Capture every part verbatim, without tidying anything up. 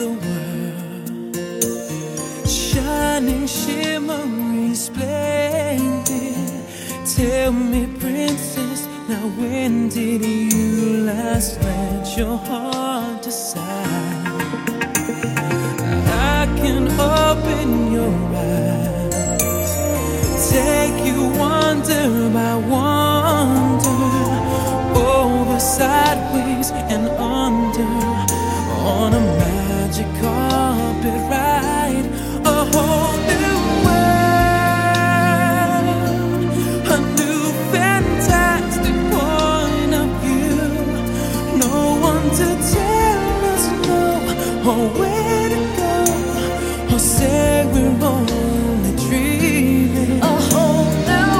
the world, shining, shimmering, splendid. Tell me, princess, now when did you last let your heart decide? I can open your eyes, take you wonder by wonder, over, sideways, and under, on a magic carpet ride, a whole new world, a new fantastic point of view. No one to tell us no, or where to go, or say we're only dreaming. A whole new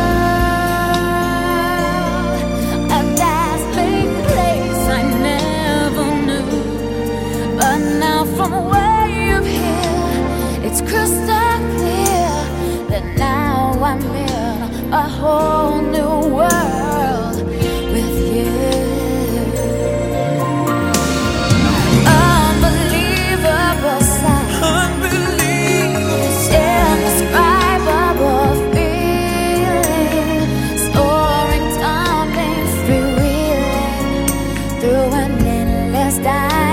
world, a dazzling place I never knew. But now from where you're here, it's crystal clear that now I'm in a whole new world with you. Unbelievable sight, Unbelievable, indescribable feeling, soaring, tumbling, freewheeling through an endless dive.